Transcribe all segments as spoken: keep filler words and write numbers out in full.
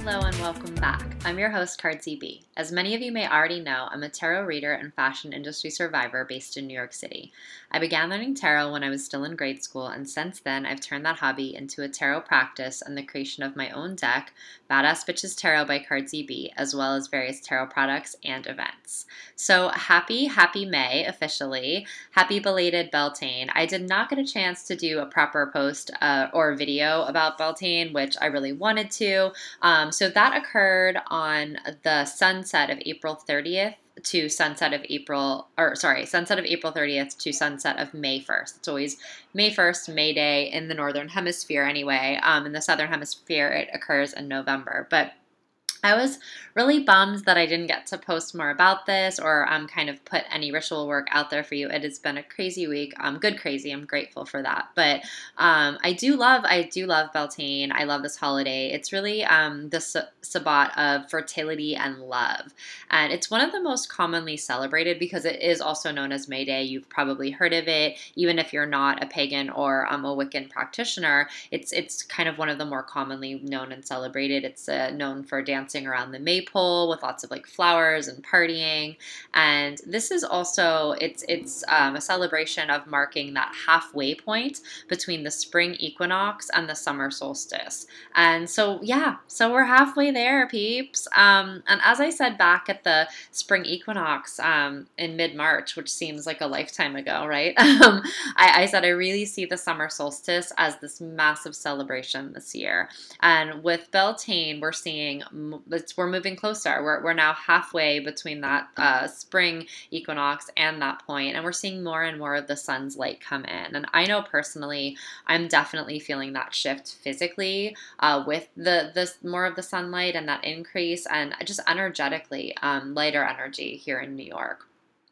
Hello and welcome back. I'm your host, Cardzy B. As many of you may already know, I'm a tarot reader and fashion industry survivor based in New York City. I began learning tarot when I was still in grade school, and since then I've turned that hobby into a tarot practice and the creation of my own deck, Badass Bitches Tarot by Cardzy B, as well as various tarot products and events. So happy, happy May, officially. Happy belated Beltane. I did not get a chance to do a proper post uh, or video about Beltane, which I really wanted to. Um, so that occurred on the sunset of April thirtieth to sunset of April, or sorry, sunset of April thirtieth to sunset of May first. It's always May first, May Day in the Northern Hemisphere anyway. Um, in the Southern Hemisphere, it occurs in November. But I was really bummed that I didn't get to post more about this or um, kind of put any ritual work out there for you. It has been a crazy week. Um, good crazy. I'm grateful for that. But um, I do love, I do love Beltane. I love this holiday. It's really um, the s- Sabbat of fertility and love. And it's one of the most commonly celebrated because it is also known as May Day. You've probably heard of it. Even if you're not a pagan or um, a Wiccan practitioner, it's, it's kind of one of the more commonly known and celebrated. It's uh, known for dancing around the maypole with lots of like flowers and partying. And this is also, it's it's um, a celebration of marking that halfway point between the spring equinox and the summer solstice. And so, yeah, so we're halfway there, peeps. Um, and as I said back at the spring equinox um, in mid-March, which seems like a lifetime ago, right? um, I, I said I really see the summer solstice as this massive celebration this year. And with Beltane, we're seeing It's, we're moving closer. We're, we're now halfway between that uh, spring equinox and that point, and we're seeing more and more of the sun's light come in. And I know personally, I'm definitely feeling that shift physically uh, with the this more of the sunlight and that increase, and just energetically, um, lighter energy here in New York.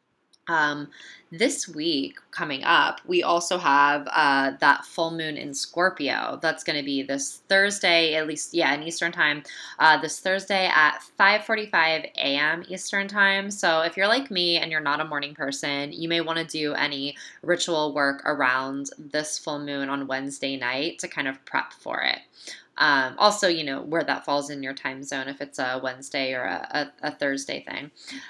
Um, this week coming up, we also have uh, that full moon in Scorpio. That's going to be this Thursday, at least, yeah, in Eastern time, uh, this Thursday at five forty-five a.m. Eastern time. So if you're like me and you're not a morning person, you may want to do any ritual work around this full moon on Wednesday night to kind of prep for it. Um, also, you know, where that falls in your time zone, if it's a Wednesday or a, a, a Thursday thing.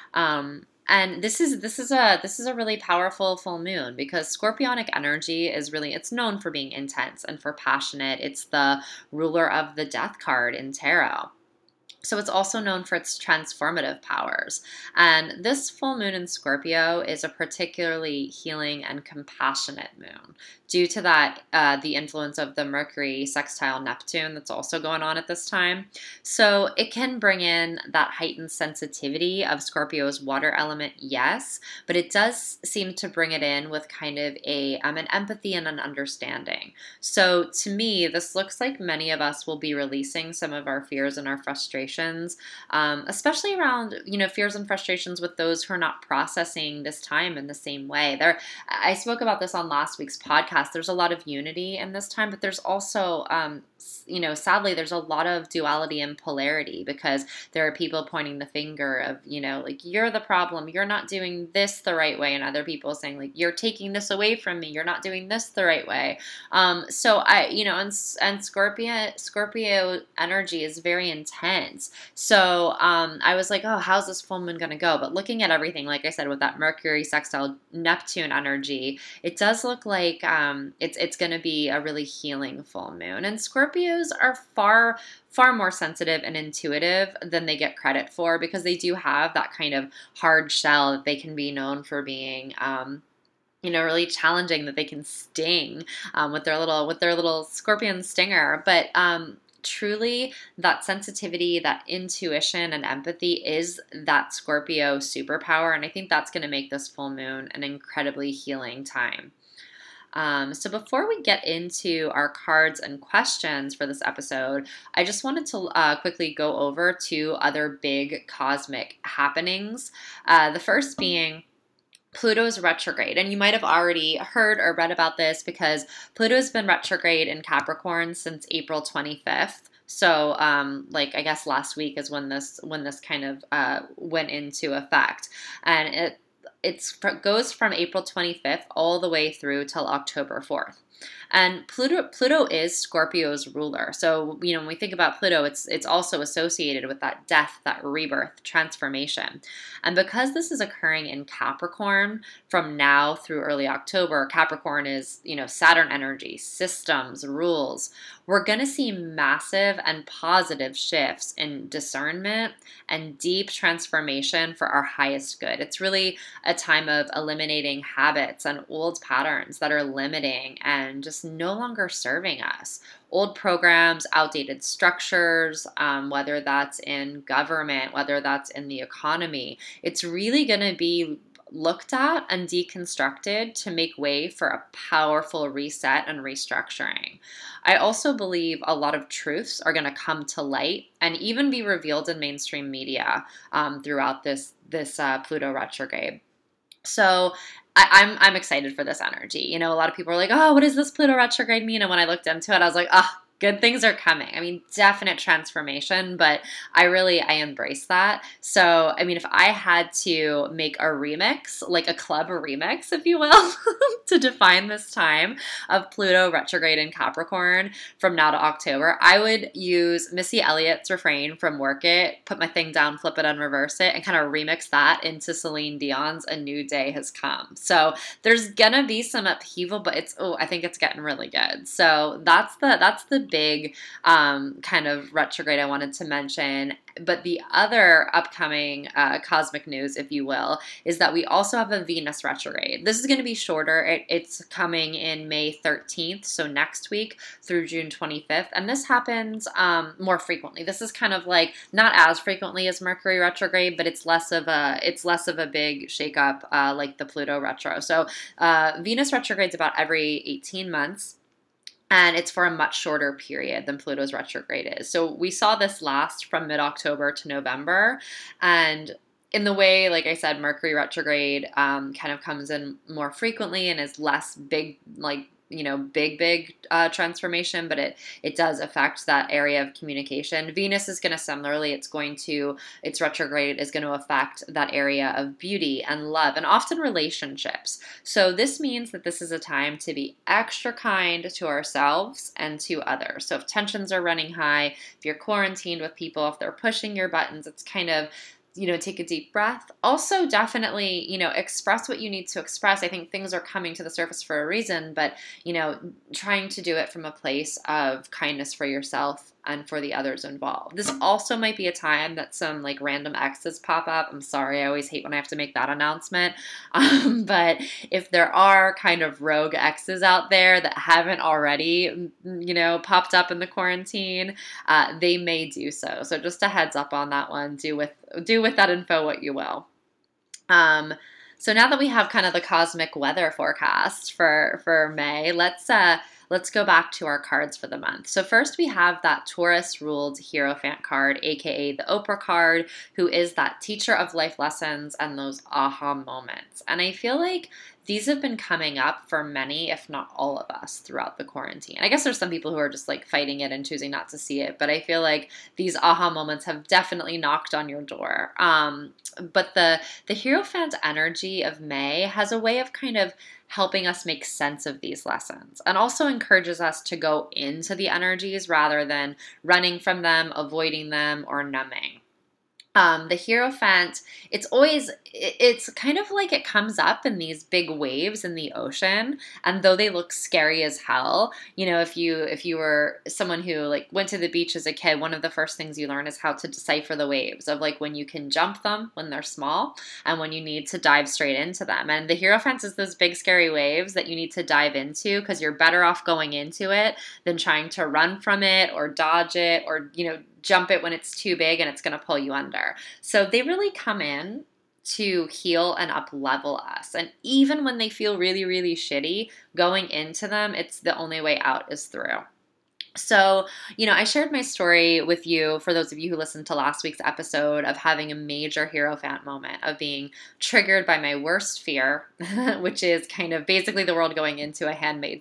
Um, And this is this is a this is a really powerful full moon because Scorpionic energy is really, it's known for being intense and for passionate. It's the ruler of the death card in tarot. So it's also known for its transformative powers. And this full moon in Scorpio is a particularly healing and compassionate moon due to that, uh, the influence of the Mercury sextile Neptune that's also going on at this time. So it can bring in that heightened sensitivity of Scorpio's water element, yes, but it does seem to bring it in with kind of a um, an empathy and an understanding. So to me, this looks like many of us will be releasing some of our fears and our frustrations, um, especially around, you know, fears and frustrations with those who are not processing this time in the same way. There, I spoke about this on last week's podcast. There's a lot of unity in this time, but there's also, um, you know, sadly, there's a lot of duality and polarity because there are people pointing the finger of, you know, like, you're the problem, you're not doing this the right way, and other people saying, like, you're taking this away from me, you're not doing this the right way. Um, so I, you know, and, and Scorpio, Scorpio energy is very intense. So um, I was like, oh, how's this full moon going to go? But looking at everything, like I said, with that Mercury sextile Neptune energy, it does look like um, it's it's going to be a really healing full moon. And Scorpios are far, far more sensitive and intuitive than they get credit for because they do have that kind of hard shell that they can be known for being. Um, you know, really challenging, that they can sting um, with their little with their little scorpion stinger. But um, truly, that sensitivity, that intuition and empathy is that Scorpio superpower, and I think that's going to make this full moon an incredibly healing time. Um, so before we get into our cards and questions for this episode, I just wanted to uh, quickly go over two other big cosmic happenings. Uh, the first being Pluto's retrograde. And you might have already heard or read about this because Pluto's been retrograde in Capricorn since April twenty-fifth. So, um, like, I guess last week is when this when this kind of uh, went into effect. And it it's, it goes from April twenty-fifth all the way through till October fourth. And Pluto Pluto is Scorpio's ruler. So, you know, when we think about Pluto, it's it's also associated with that death, that rebirth, transformation. And because this is occurring in Capricorn from now through early October, Capricorn is, you know, Saturn energy, systems, rules. We're going to see massive and positive shifts in discernment and deep transformation for our highest good. It's really a time of eliminating habits and old patterns that are limiting and just no longer serving us. Old programs, outdated structures, um, whether that's in government, whether that's in the economy. It's really going to be looked at and deconstructed to make way for a powerful reset and restructuring. I also believe a lot of truths are going to come to light and even be revealed in mainstream media um, throughout this this uh, Pluto retrograde. So I, I'm I'm excited for this energy. You know, a lot of people are like, oh, what does this Pluto retrograde mean? And when I looked into it, I was like, oh, good things are coming. I mean, definite transformation, but I really, I embrace that. So, I mean, if I had to make a remix, like a club remix, if you will, to define this time of Pluto retrograde in Capricorn from now to October, I would use Missy Elliott's refrain from Work It, put my thing down, flip it and reverse it, and kind of remix that into Celine Dion's A New Day Has Come. So there's gonna be some upheaval, but it's, oh, I think it's getting really good. So that's the, that's the big um, kind of retrograde I wanted to mention. But the other upcoming uh, cosmic news, if you will, is that we also have a Venus retrograde. This is going to be shorter. It, it's coming in May thirteenth, so next week through June twenty-fifth. And this happens um, more frequently. This is kind of like not as frequently as Mercury retrograde, but it's less of a it's less of a big shakeup uh, like the Pluto retro. So uh, Venus retrograde is about every eighteen months. And it's for a much shorter period than Pluto's retrograde is. So we saw this last from mid-October to November. And in the way, like I said, Mercury retrograde um, kind of comes in more frequently and is less big, like, you know, big, big uh, transformation, but it it does affect that area of communication. Venus is going to similarly, it's going to, its retrograde is going to affect that area of beauty and love and often relationships. So this means that this is a time to be extra kind to ourselves and to others. So if tensions are running high, if you're quarantined with people, if they're pushing your buttons, it's kind of, you know, take a deep breath. Also, definitely, you know, express what you need to express. I think things are coming to the surface for a reason, but, you know, trying to do it from a place of kindness for yourself and for the others involved. This also might be a time that some like random exes pop up. I'm sorry, I always hate when I have to make that announcement. Um, but if there are kind of rogue exes out there that haven't already, you know, popped up in the quarantine, uh, they may do so. So just a heads up on that one. Do with do with that info what you will. Um, so now that we have kind of the cosmic weather forecast for for May, let's uh, let's go back to our cards for the month. So first we have that Taurus-ruled Hierophant card, aka the Oprah card, who is that teacher of life lessons and those aha moments. And I feel like these have been coming up for many, if not all of us, throughout the quarantine. I guess there's some people who are just like fighting it and choosing not to see it, but I feel like these aha moments have definitely knocked on your door. Um, but the the Hierophant energy of May has a way of kind of helping us make sense of these lessons and also encourages us to go into the energies rather than running from them, avoiding them, or numbing. Um, the Hierophant, it's always, it's kind of like it comes up in these big waves in the ocean, and though they look scary as hell, you know, if you if you were someone who like went to the beach as a kid, one of the first things you learn is how to decipher the waves of like when you can jump them when they're small and when you need to dive straight into them. And the Hierophant is those big scary waves that you need to dive into because you're better off going into it than trying to run from it or dodge it or, you know, jump it when it's too big and it's going to pull you under. So they really come in to heal and up level us. And even when they feel really, really shitty, going into them, it's the only way out is through. So, you know, I shared my story with you, for those of you who listened to last week's episode, of having a major Hierophant moment, of being triggered by my worst fear, which is kind of basically the world going into a Handmaid's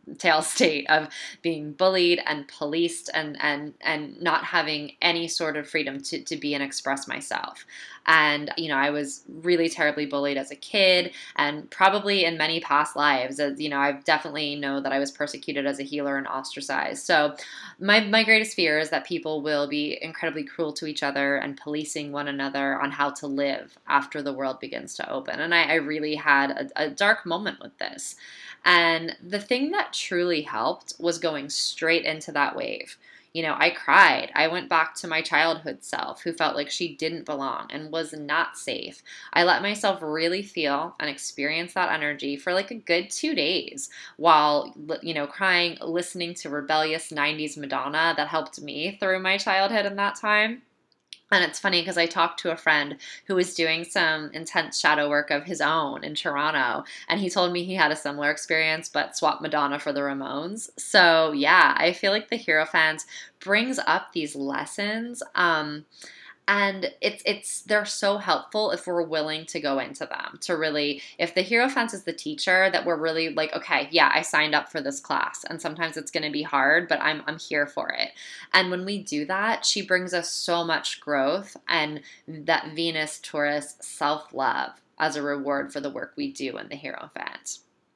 tale state of being bullied and policed and and and not having any sort of freedom to, to be and express myself. And, you know, I was really terribly bullied as a kid, and probably in many past lives, as, you know, I've definitely know that I was persecuted as a healer and ostracized. So my, my greatest fear is that people will be incredibly cruel to each other and policing one another on how to live after the world begins to open. And I, I really had a, a dark moment with this. And the thing that truly helped was going straight into that wave. You know, I cried. I went back to my childhood self who felt like she didn't belong and was not safe. I let myself really feel and experience that energy for like a good two days while, you know, crying, listening to rebellious nineties Madonna that helped me through my childhood in that time. And it's funny because I talked to a friend who was doing some intense shadow work of his own in Toronto, and he told me he had a similar experience but swapped Madonna for the Ramones. So yeah, I feel like the Hierophant brings up these lessons. Um, And it's it's they're so helpful if we're willing to go into them, to really, if the Hierophant is the teacher, that we're really like, okay, yeah, I signed up for this class, and sometimes it's going to be hard, but I'm I'm here for it. And when we do that, she brings us so much growth and that Venus Taurus self-love as a reward for the work we do in the Hierophant.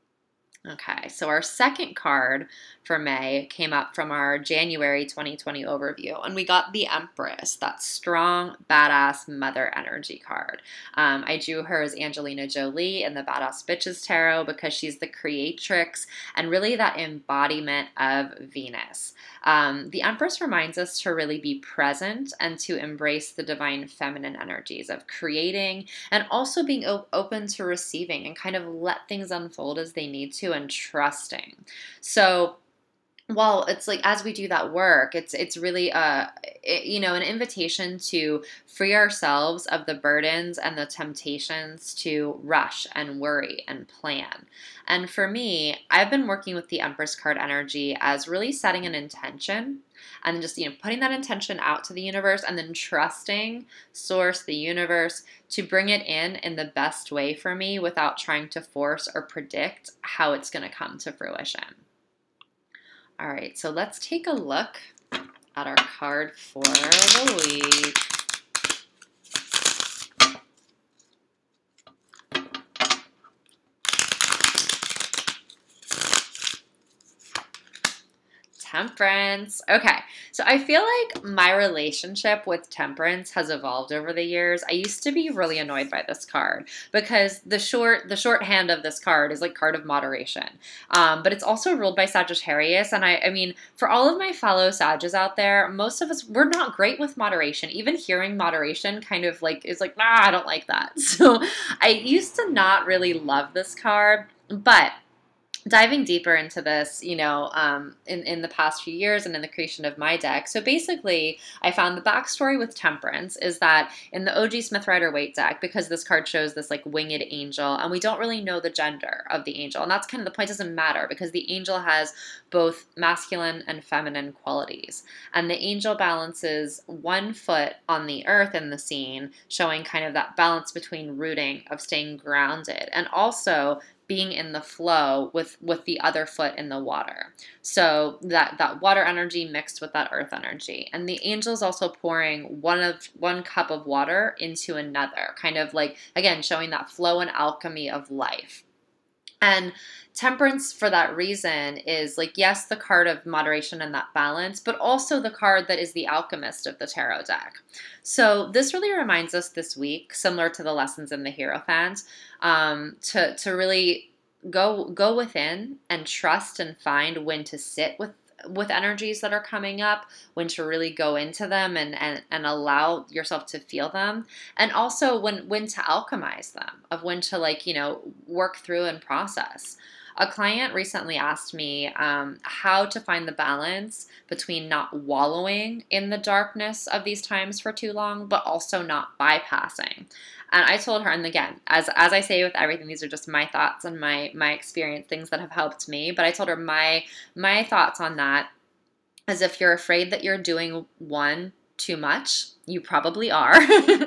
Okay, so our second card for May came up from our January twenty twenty overview, and we got the Empress, that strong, badass mother energy card. Um, I drew her as Angelina Jolie in the Badass Bitches Tarot because she's the creatrix and really that embodiment of Venus. Um, the Empress reminds us to really be present and to embrace the divine feminine energies of creating and also being op- open to receiving and kind of let things unfold as they need to, and trusting. So while it's like, as we do that work, it's it's really a, you know, an invitation to free ourselves of the burdens and the temptations to rush and worry and plan. And for me, I've been working with the Empress card energy as really setting an intention and just, you know, putting that intention out to the universe and then trusting source, the universe, to bring it in in the best way for me without trying to force or predict how it's going to come to fruition. All right, so let's take a look at our card for the week. Temperance. Okay, so I feel like my relationship with Temperance has evolved over the years. I used to be really annoyed by this card because the short the shorthand of this card is like card of moderation. Um, but it's also ruled by Sagittarius, and I, I mean, for all of my fellow Sages out there, most of us, we're not great with moderation. Even hearing moderation kind of like is like, nah, I don't like that. So I used to not really love this card, but diving deeper into this, you know, um, in, in the past few years and in the creation of my deck. So basically, I found the backstory with Temperance is that in the O G Smith Rider-Waite deck, because this card shows this like winged angel, and we don't really know the gender of the angel. And that's kind of the point. It doesn't matter because the angel has both masculine and feminine qualities. And the angel balances one foot on the earth in the scene, showing kind of that balance between rooting, of staying grounded, and also being in the flow with, with the other foot in the water. So that, that water energy mixed with that earth energy. And the angel is also pouring one of one cup of water into another, kind of like, again, showing that flow and alchemy of life. And Temperance, for that reason, is like, yes, the card of moderation and that balance, but also the card that is the alchemist of the tarot deck. So this really reminds us this week, similar to the lessons in the Hierophant, um, to to really go go within and trust and find when to sit with with energies that are coming up, when to really go into them and, and, and allow yourself to feel them. And also when, when to alchemize them, of when to like, you know, work through and process. A client recently asked me um, how to find the balance between not wallowing in the darkness of these times for too long, but also not bypassing. And I told her, and again, as as I say with everything, these are just my thoughts and my my experience, things that have helped me. But I told her my my thoughts on that is, if you're afraid that you're doing one too much, you probably are.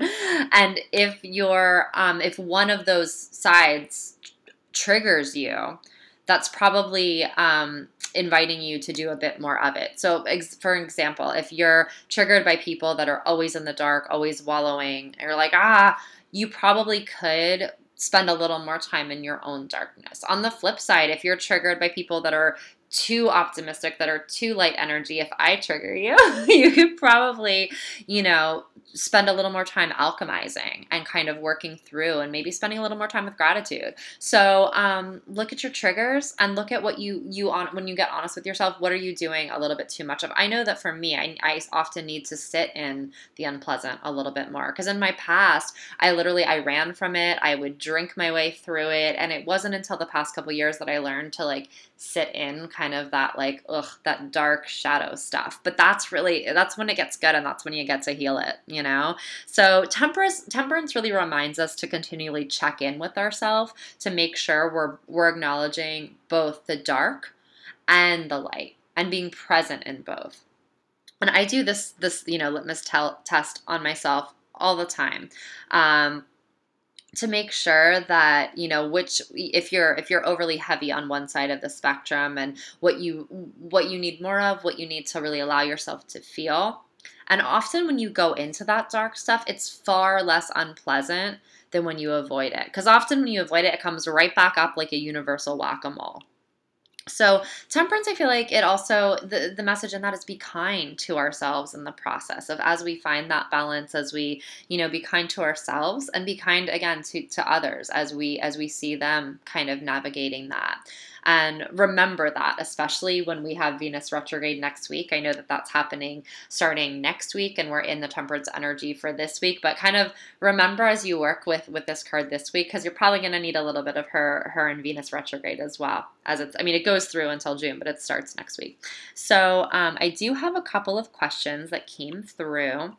And if you're um, if one of those sides triggers you, that's probably um, inviting you to do a bit more of it. So ex- for example, if you're triggered by people that are always in the dark, always wallowing, and you're like, ah, you probably could spend a little more time in your own darkness. On the flip side, if you're triggered by people that are too optimistic, that are too light energy, if I trigger you, you could probably, you know, spend a little more time alchemizing and kind of working through, and maybe spending a little more time with gratitude. So um, look at your triggers and look at what you, you on when you get honest with yourself, what are you doing a little bit too much of? I know that for me, I, I often need to sit in the unpleasant a little bit more, because in my past, I literally, I ran from it. I would drink my way through it. And it wasn't until the past couple years that I learned to like sit in kind of that like, ugh, that dark shadow stuff. But that's really, that's when it gets good, and that's when you get to heal it, you know? So temperance, temperance really reminds us to continually check in with ourselves to make sure we're, we're acknowledging both the dark and the light and being present in both. And I do this, this, you know, litmus tel- test on myself all the time. Um, to make sure that, you know, which, if you're if you're overly heavy on one side of the spectrum, and what you what you need more of, what you need to really allow yourself to feel. And often when you go into that dark stuff, it's far less unpleasant than when you avoid it. Because often when you avoid it, it comes right back up like a universal whack-a-mole. So temperance, I feel like it also, the, the message in that is be kind to ourselves in the process of, as we find that balance, as we, you know, be kind to ourselves, and be kind again to, to others as we, as we see them kind of navigating that. And remember that, especially when we have Venus retrograde next week. I know that that's happening starting next week, and we're in the temperance energy for this week. But kind of remember as you work with, with this card this week, because you're probably going to need a little bit of her, her and Venus retrograde as well. As it's, I mean, it goes through until June, but it starts next week. So um, I do have a couple of questions that came through.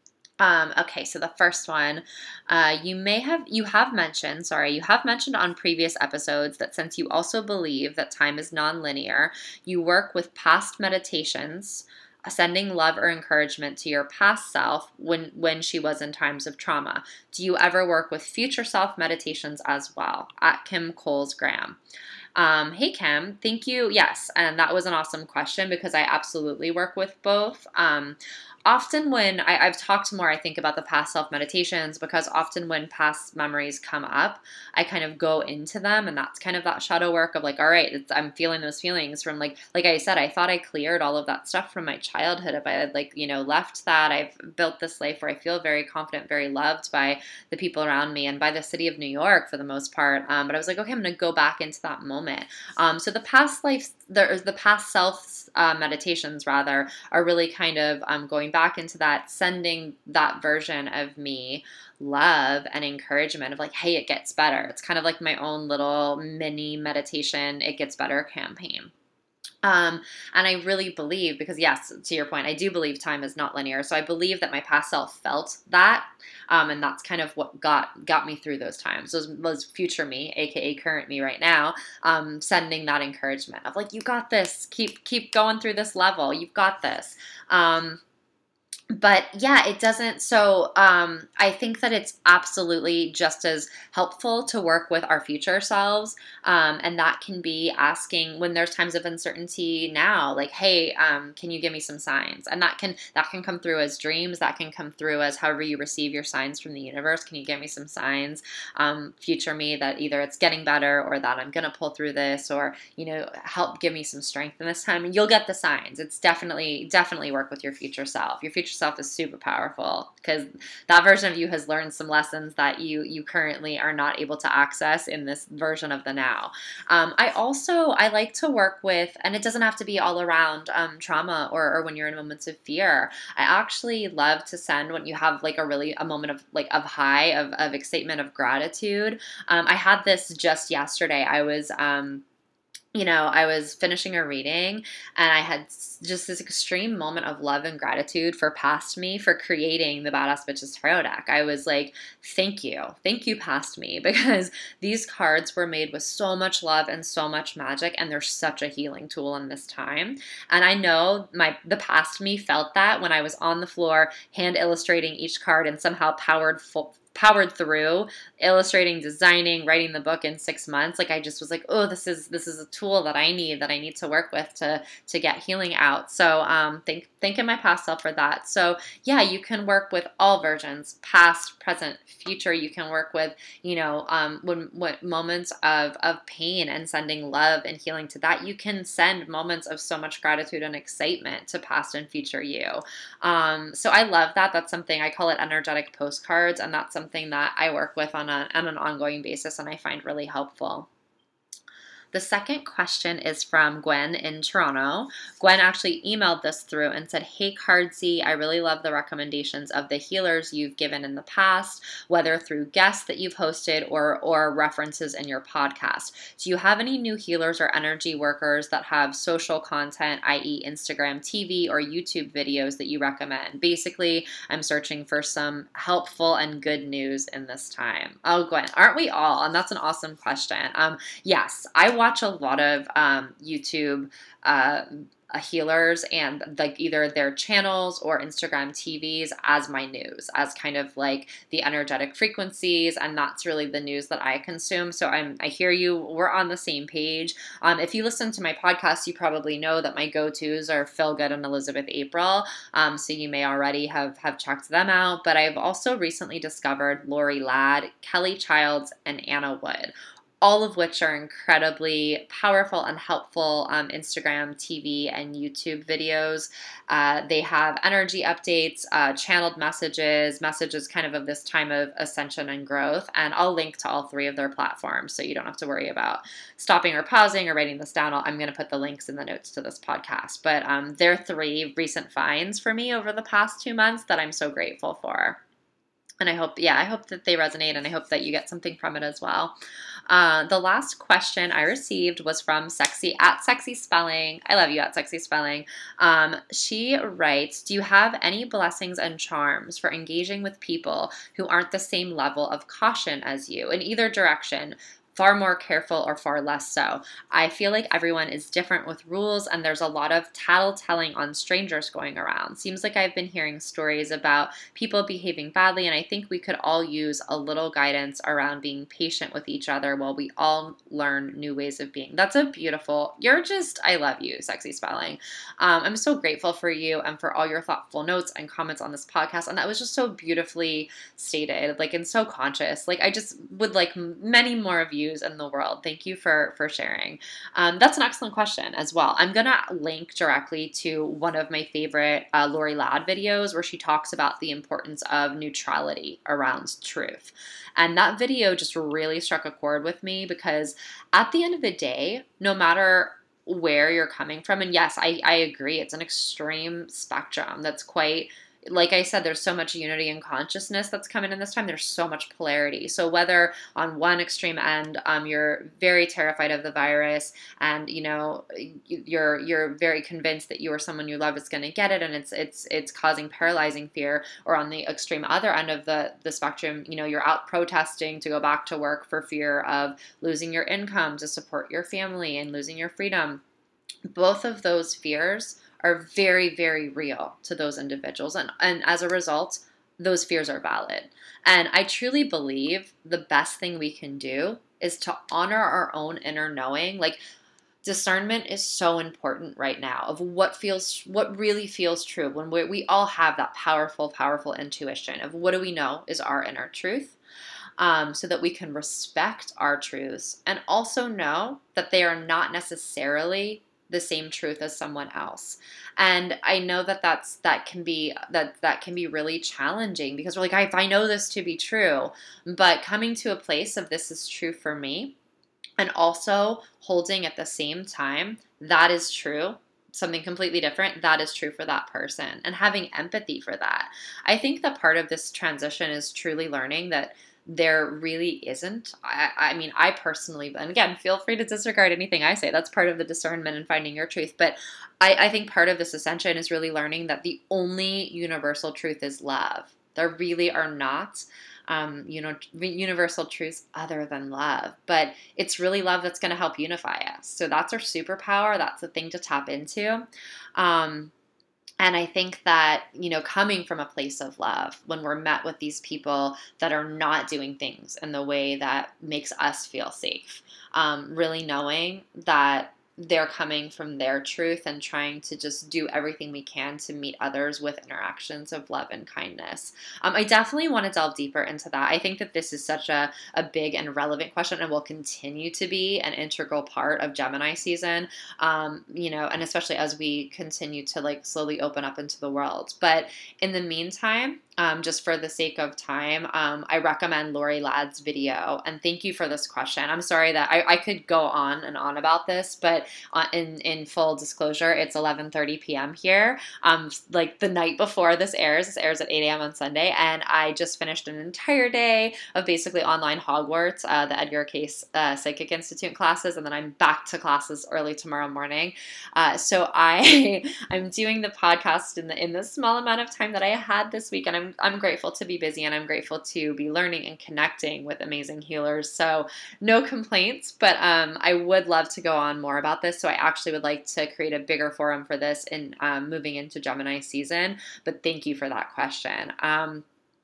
Um, okay, so the first one, uh, you may have, you have mentioned, sorry, you have mentioned on previous episodes that since you also believe that time is nonlinear, you work with past meditations, sending love or encouragement to your past self when, when she was in times of trauma. Do you ever work with future self meditations as well? At Kim Coles Graham. Um, hey, Kim, thank you. Yes, and that was an awesome question, because I absolutely work with both. Um, Often when I, I've talked more, I think, about the past self meditations, because often when past memories come up, I kind of go into them, and that's kind of that shadow work of like, all right, it's, I'm feeling those feelings from like, like I said, I thought I cleared all of that stuff from my childhood. If I had like, you know, left that, I've built this life where I feel very confident, very loved by the people around me and by the city of New York for the most part. Um, but I was like, okay, I'm going to go back into that moment. Um, so the past life, the, the past self uh, meditations rather, are really kind of um, going back into that, sending that version of me love and encouragement of like, hey, it gets better. It's kind of like my own little mini meditation, it gets better campaign. Um, and I really believe, because yes, to your point, I do believe time is not linear. So I believe that my past self felt that. Um, and that's kind of what got, got me through those times. Those was future me, A K A current me right now, um, sending that encouragement of like, you got this, keep, keep going through this level. You've got this. Um, But yeah, it doesn't. So um, I think that it's absolutely just as helpful to work with our future selves. Um, and that can be asking when there's times of uncertainty now, like, hey, um, can you give me some signs? And that can, that can come through as dreams. That can come through as however you receive your signs from the universe. Can you give me some signs? Um, future me, that either it's getting better, or that I'm going to pull through this, or, you know, help give me some strength in this time. And you'll get the signs. It's definitely, definitely work with your future self. Your future self is super powerful, because that version of you has learned some lessons that you you currently are not able to access in this version of the now. Um, I also, I like to work with, and it doesn't have to be all around um, trauma or, or when you're in moments of fear. I actually love to send when you have like a really, a moment of like of high, of, of excitement, of gratitude. Um, I had this just yesterday. I was, um, you know, I was finishing a reading, and I had just this extreme moment of love and gratitude for past me for creating the Badass Bitches Tarot deck. I was like, thank you. Thank you, past me, because these cards were made with so much love and so much magic, and they're such a healing tool in this time. And I know my the past me felt that when I was on the floor hand illustrating each card and somehow powered full powered through illustrating, designing, writing the book in six months. Like I just was like, oh, this is this is a tool that I need that I need to work with to to get healing out. So um, thank thanking my past self for that. So yeah, you can work with all versions, past, present, future. You can work with you know um, when what moments of of pain and sending love and healing to that. You can send moments of so much gratitude and excitement to past and future you. Um, so I love that. That's something I call it energetic postcards, and that's something that I work with on, a, on an ongoing basis and I find really helpful. The second question is from Gwen in Toronto. Gwen actually emailed this through and said, hey, Cardsy, I really love the recommendations of the healers you've given in the past, whether through guests that you've hosted or, or references in your podcast. Do you have any new healers or energy workers that have social content, that is Instagram T V or YouTube videos that you recommend? Basically, I'm searching for some helpful and good news in this time. Oh, Gwen, aren't we all? And that's an awesome question. Um, yes, I watch a lot of um, YouTube uh, healers and like either their channels or Instagram T Vs as my news, as kind of like the energetic frequencies, and that's really the news that I consume. So I'm, I hear you. We're on the same page. Um, if you listen to my podcast, you probably know that my go-tos are Phil Good and Elizabeth April. Um, so you may already have have checked them out. But I've also recently discovered Lori Ladd, Kelly Childs, and Anna Wood, all of which are incredibly powerful and helpful um, Instagram, T V, and YouTube videos. Uh, they have energy updates, uh, channeled messages, messages kind of of this time of ascension and growth. And I'll link to all three of their platforms so you don't have to worry about stopping or pausing or writing this down. I'm going to put the links in the notes to this podcast. But um, they're three recent finds for me over the past two months that I'm so grateful for. And I hope, yeah, I hope that they resonate, and I hope that you get something from it as well. Uh, the last question I received was from Sexy at Sexy Spelling. I love you at Sexy Spelling. Um, she writes, do you have any blessings and charms for engaging with people who aren't the same level of caution as you in either direction? Far more careful or far less so? I feel like everyone is different with rules, and there's a lot of tattletelling on strangers going around. Seems like I've been hearing stories about people behaving badly, and I think we could all use a little guidance around being patient with each other while we all learn new ways of being. That's a beautiful, you're just, I love you, Sexy Spelling. Um, I'm so grateful for you and for all your thoughtful notes and comments on this podcast, and that was just so beautifully stated, like, and so conscious. Like, I just would like many more of you in the world. Thank you for for sharing. Um, that's an excellent question as well. I'm gonna link directly to one of my favorite uh, Lori Ladd videos where she talks about the importance of neutrality around truth. And that video just really struck a chord with me because at the end of the day, no matter where you're coming from, and yes, I, I agree, it's an extreme spectrum that's quite, like I said, there's so much unity and consciousness that's coming in this time. There's so much polarity. So whether on one extreme end, um, you're very terrified of the virus, and you know you're you're very convinced that you or someone you love is going to get it, and it's it's it's causing paralyzing fear, or on the extreme other end of the the spectrum, you know you're out protesting to go back to work for fear of losing your income to support your family and losing your freedom. Both of those fears are very, very real to those individuals. And, and as a result, those fears are valid. And I truly believe the best thing we can do is to honor our own inner knowing. Like, discernment is so important right now of what feels, what really feels true, when we, we all have that powerful, powerful intuition of what do we know is our inner truth. Um, so that we can respect our truths and also know that they are not necessarily the same truth as someone else. And I know that that's, that can be, that, that can be really challenging because we're like, if I know this to be true, but coming to a place of this is true for me, and also holding at the same time, that is true, something completely different, that is true for that person, and having empathy for that. I think that part of this transition is truly learning that there really isn't. I, I mean, I personally, and again, feel free to disregard anything I say. That's part of the discernment and finding your truth. But I, I think part of this ascension is really learning that the only universal truth is love. There really are not, um, you know, universal truths other than love. But it's really love that's going to help unify us. So that's our superpower. That's the thing to tap into. Um, And I think that, you know, coming from a place of love, when we're met with these people that are not doing things in the way that makes us feel safe, um, really knowing that they're coming from their truth and trying to just do everything we can to meet others with interactions of love and kindness. Um, I definitely want to delve deeper into that. I think that this is such a, a big and relevant question and will continue to be an integral part of Gemini season, um, you know, and especially as we continue to like slowly open up into the world. But in the meantime, Um, just for the sake of time, um, I recommend Lori Ladd's video. And thank you for this question. I'm sorry that I, I could go on and on about this, but uh, in, in full disclosure, it's eleven thirty p.m. here, um, like the night before this airs. This airs at eight a.m. on Sunday, and I just finished an entire day of basically online Hogwarts, uh, the Edgar Cayce uh, Psychic Institute classes, and then I'm back to classes early tomorrow morning. Uh, so I, I'm doing the podcast in the in the small amount of time that I had this week, and I'm I'm grateful to be busy, and I'm grateful to be learning and connecting with amazing healers. So no complaints, but um, I would love to go on more about this. So I actually would like to create a bigger forum for this in um, moving into Gemini season. But thank you for that question. Um,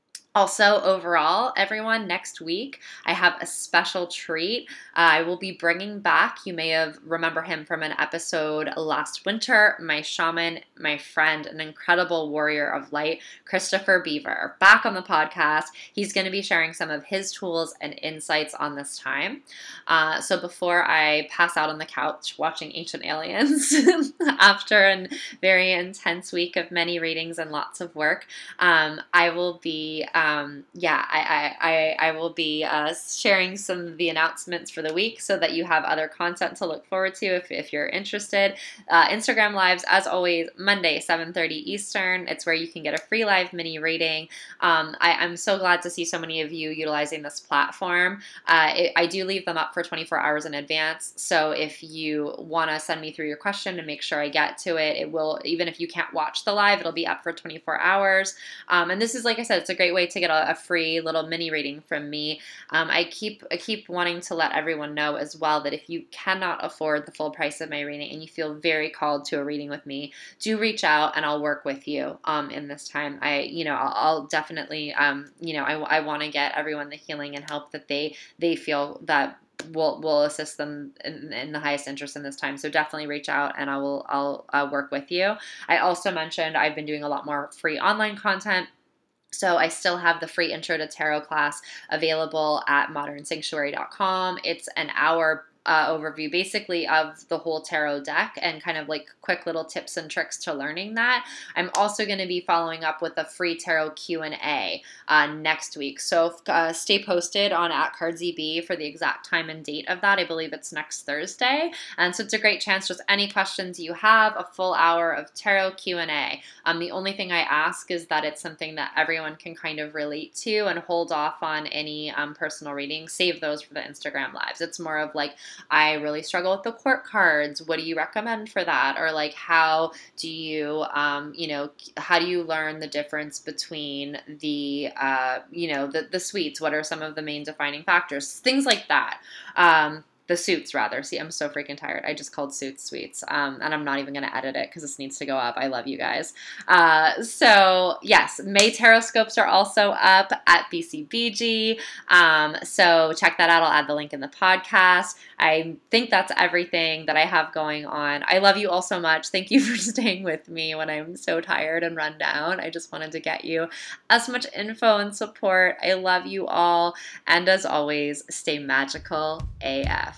Also, overall, everyone, next week, I have a special treat. Uh, I will be bringing back, you may have remember him from an episode last winter, my shaman, my friend, an incredible warrior of light, Christopher Beaver, back on the podcast. He's going to be sharing some of his tools and insights on this time. Uh, so before I pass out on the couch watching Ancient Aliens after a very intense week of many readings and lots of work, um, I will be... Um, Um, yeah, I, I, I will be uh, sharing some of the announcements for the week so that you have other content to look forward to if, if you're interested. Uh, Instagram Lives, as always, Monday, seven thirty Eastern. It's where you can get a free live mini reading. Um, I, I'm so glad to see so many of you utilizing this platform. Uh, it, I do leave them up for twenty-four hours in advance, so if you want to send me through your question and make sure I get to it, it will, even if you can't watch the live, it'll be up for twenty-four hours. Um, and this is, like I said, it's a great way to get a, a free little mini reading from me. Um, I keep I keep wanting to let everyone know as well that if you cannot afford the full price of my reading and you feel very called to a reading with me, do reach out and I'll work with you um, in this time. I, you know, I'll, I'll definitely, um, you know, I, I want to get everyone the healing and help that they they feel that will will assist them in, in the highest interest in this time. So definitely reach out and I will I'll uh, work with you. I also mentioned I've been doing a lot more free online content. So I still have the free Intro to Tarot class available at modern sanctuary dot com. It's an hour Uh, overview basically of the whole tarot deck and kind of like quick little tips and tricks to learning that. I'm also going to be following up with a free tarot Q and A uh, next week. So uh, stay posted on at CardZB for the exact time and date of that. I believe it's next Thursday. And so it's a great chance, just any questions you have, a full hour of tarot Q and A. Um, the only thing I ask is that it's something that everyone can kind of relate to and hold off on any um, personal readings. Save those for the Instagram lives. It's more of like, I really struggle with the court cards. What do you recommend for that? Or like, how do you, um, you know, how do you learn the difference between the, uh, you know, the, the suites? What are some of the main defining factors? Things like that. Um, The suits, rather. See, I'm so freaking tired. I just called suits suites. Um, and I'm not even going to edit it because this needs to go up. I love you guys. Uh, so, yes, May Tarot Scopes are also up at B C B G. Um, so, check that out. I'll add the link in the podcast. I think that's everything that I have going on. I love you all so much. Thank you for staying with me when I'm so tired and run down. I just wanted to get you as much info and support. I love you all. And as always, stay magical A F.